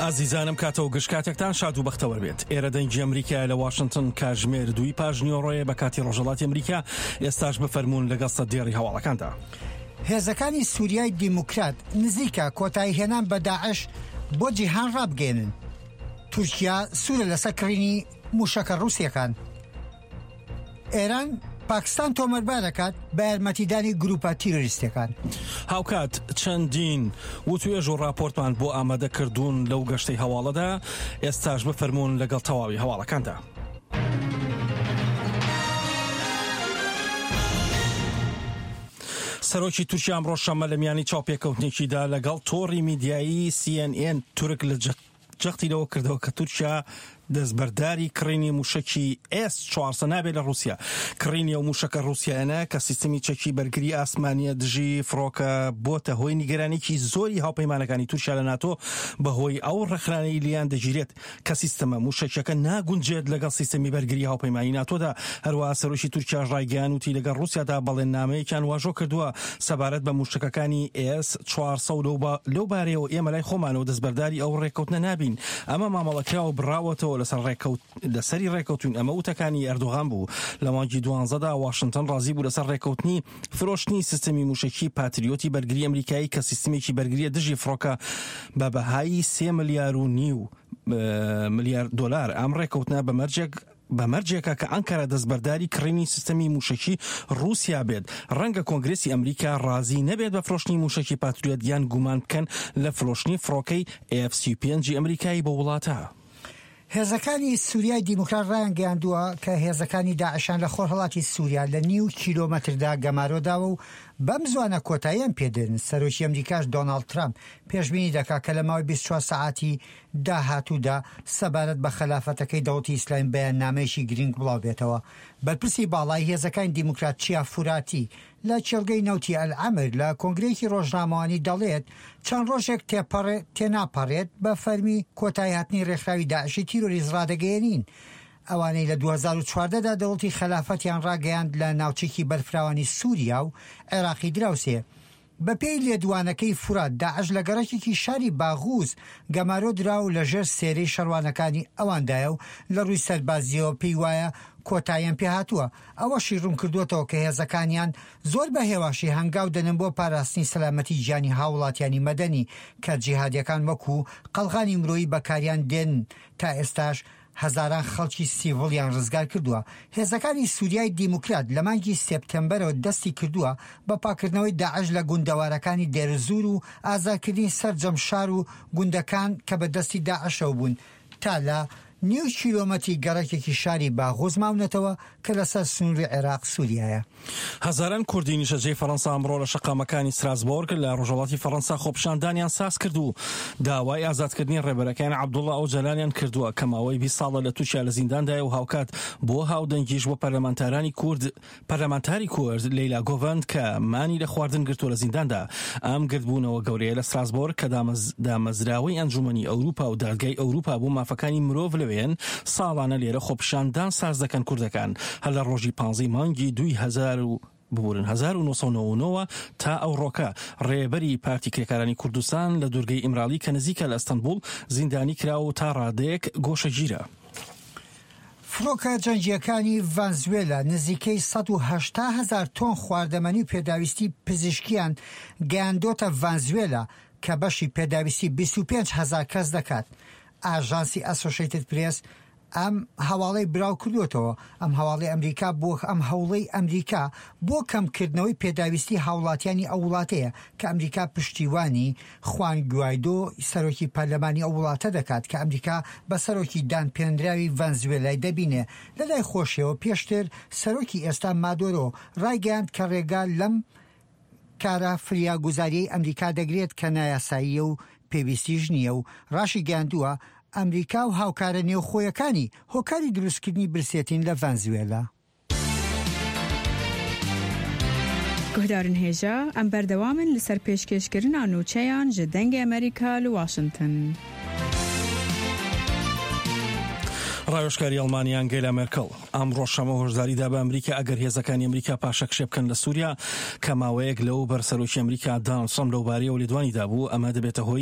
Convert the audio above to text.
ئازیزانم کاتەوە گشتکاتێکتان شاد و بەختەوە بێت. ئێرە دەنگی ئەمریکا لە واشنگتن کاژمێر 2 پاژ نیۆڕۆیە بە کاتی ڕۆژهەڵاتی ئەمریکا. ئێستاش بفەرمونون لەگەڵ سەدێڕی هەواڵەکاندا. هێزەکانی سووریای دیموکرات نزیکە کۆتایی هێنان بە داعش بۆ جیهان ڕابگەێنن. تورکیا سوورە لەسەر کڕینی موشەکە ڕووسیەکان. ئێران پاکستان تۆمەتبار دەکات بە یارمەتیدانی گروپە تیرۆریستەکان. هاوکات چەندین وتوێژ و راپۆرتمان بۆ ئامادەکردوون لەو گەشتەی هەواڵەدا. ئێستاش بفەرمونون لەگەڵ تەواوی هەواڵەکاندا. سەرۆکی تورکیا ئەمڕۆ شەمە لە میانی چاوپێکەوتنێکیدا لەگەڵ تۆڕی میدیایی CNN تورک لە جەختیلەوە کردەوە کە تورکیا دەستبەرداری کڕینی موشکی S-400 نابێت لە رووسیا. کڕینی ئەو موشەکە رووسیانە کە سیستمی چەکی بەرگری ئاسمانیە دژی فڕۆکە بۆتە هۆی نیگەرانێکی زۆری هاوپەیمانەکانی تورکیا لە ناتۆ بەهۆی ئەو ڕێکخراوەی لیان دەگیرێت کە سیستەمە موشکەکە ناگونجێت لەگەڵ سیستەمی بەرگری هاوپەیمانی ناتۆدا. هەروەها سەرۆکی تورکیا ڕایگەیانوتی لەگەڵ رووسیادا بەڵێننامەیەکیان واژۆ کردووە سەبارەت بە موشکەکانی S-400 لەو بارەیەوە ئێمە لای خۆمانەوە دەستبەرداری ئەو ڕێککەوتنە نابین. ئەمە مامەڵەکراوە بڕاوەتەوە لەسەری ڕێکەوتون. ئەمە وتەکانی ئەردۆغان بوو. لە مانگی 12دا واشنگتن ڕازی بوو لەسەر ڕێکەوتنی فرۆشتنی سیستەمی موشکی پاتریۆتی بەرگری ئەمریکایی کە سیستمێکی بەرگریە دژی فڕۆکە بە بەهای 3.5 ملیار دلار. ئەم ڕێکەوتنە بەمەرجێکە کە ئەنکارە دەستبەرداری کڕینی سیستەمی موشکی رووسیا بێت. ڕەنگە کۆنگرێسی ئەمریکا ڕازی نەبێت بە فرۆشتنی موشکی پاتریۆت یان گومان بکەن لە فرۆشتنی فڕۆکەی F-35 ئەمریکایی بە وڵاتە. هێزەکانی سووریای دیموکرات ڕایان گەیاندووە کە هێزەکانی داعشان لە خۆرهەڵاتی سووریا لە 9 کیلۆمەتردا گەمارۆداوە و بەم زوانە کۆتاییان پێدرن. سەرۆکی ئەمریکاش دۆناڵد ترامپ پێشبینی دەکات کە لە ماوەی 24 ساعتی داهاتوودا سەبارەت بە خلافەتەکەی دەوڵەتی ئیسلامی بەیاننامەیەکی گرنگ بڵاو بێتەوە. بەرپرسی باڵای هێزەکانی دیموکرات چیا فوراتی لە چێلگەی نەوتی ئەلعەمر لە کۆنگرێکی ڕۆژنامەوانی دەڵێت چەند ڕۆژێک تێناپەڕێت بە فەرمی کۆتایی هاتنی ڕێکخراوی داعشی تیرۆریست ڕادەگەیەنین. ئەوانەی لە 2014دا دەوڵەتی خلافەتیان ڕاگەیاند لە ناوچێکی بەرفراوانی سووریا و عێراقی دراوسێ. بە پێی لێدوانەکەی فورات داعش لە گەڕەکێکی شاری باغوز گەمارۆ دراو لەژێر سێرەی شەروانەکانی ئەواندایە و لە ڕووی سەربازیەوە پێی وایە کۆتاییان پێهاتووە. ئەوەشی ڕوون کردوێتەوە کە هێزەکانیان زۆر بە هێواشی هەنگاو دەنن بۆ پاراستنی سەلامەتی گیانی هاوڵاتیانی مەدەنی کە جیهادیەکان وەکو قەڵغانی مرۆیی بەکاریان دێن. تا ئێستاش هەزاران خەڵکی سیڤڵیان ڕزگار کردووە. هێزەکانی سووریای دیموکرات لە مانگی سێپتەمبەرەوە دەستی کردووە بە پاکردنەوەی داعش لە گوندەوارەکانی دێرزور و ئازادکردنی سەرجەم شار و گوندەکان کە بە دەستی داعشەوە بوون تا لە 9 کیلۆمەتری گەڕەکێکی شاری باغۆز ماونەتەوە کە لەسەر سنووری عێراق سووریایە. هەزاران کوردی نیشەجێی فەڕەنسا ئەمڕۆ لە شەقامەکانی ستراسبۆرگ لە ڕۆژهەڵاتی فەڕەنسا خۆپیشاندانیان ساز کردو. داوای ئازادکردنی ڕێبەرەکان عەبدوڵڵا ئۆجەلانیان کردووە کە ماوەی 20 ساڵە لە تووشیا لە زینداندایە و هاوکات بۆ هاودەنگیش بۆ پەرلەمانتاری کورد لەیلا گۆڤند کە مانی لە خواردن گرتووە لە زینداندا. ئەم گردبوونەوە گەورەیە لە ستراسبۆرگ کە دامەزراوەی ئەنجومەنی ئەوروپا و دادگای ئەوروپا بۆ مافەکانی مرۆڤ لەوێن ساڵانە لێرە خۆپیشاندان ساز دەکەن کوردەکان. هەر لە ڕۆژی 15 مانگی 1999 تا ئەو ڕۆکە ڕێبەری پارتی کرێکارانی کوردستان لە دوورگەی ئیمراڵی کە نزیکە لە ئەستەنبوڵ زیندانی کراوە و تا ڕادەیەک گۆشەگیرە. فڕۆکە جەنگیەکانی ڤەنزوێلا نزیکەی 180,000 تۆن خواردەمەنی و پێداویستی پزیشکیان گەیاندۆتە ڤەنزوێلا کە بەشی پێداویستی 25,000 کەس دەکات. ئاژانسی ئەسۆشیێتد پرێس ئەم هەواڵەی براو کردوێتەوە. ئەم هەواڵی ئەمریکا بۆ کەمکردنەوەی پێداویستی هاوڵاتیانی ئەو وڵاتەیە کە ئەمریکا پشتیوانی خوان گوایدۆ سەرۆکی پەرلەمانی ئەو وڵاتە دەکات کە ئەمریکا بە سەرۆکی دانپێنراوی ڤەنزوێلای دەبینێ. لەلای خۆشیەوە پێشتر سەرۆکی ئێستا مادۆرۆ ڕایگەیاند کە ڕێگا لەم کارە فریاگوزاریەی ئەمریکا دەگرێت کە نایاساییە و پێویستیش نییە و ڕاشی گەیاندووە ئەمریکا و هاوکارە نێوخۆیەکانی هۆکاری دروستکردنی برسێتین لە ڤەنزوێلا. گۆدارن هێژە ئەم بەردەوامن لەسەر پێشکەشکردنا نوچەیان ji dengê ئەمریکا لە واشنگتن. ڕایۆشکاری ئەڵمانی ئەنگێلا مێرکەڵ ئەمڕۆ شەمە هۆشداریدا بە ئەمریکا ئەگەر هێزەکانی ئەمریکا پاشەکشێ بکەن لە سووریا کە ماوەیەک لەو بەرسەرۆکی ئەمریکا دانسەم لەو بارەیەوە لێدوانیدا بوو ئەمە دەبێتە هۆی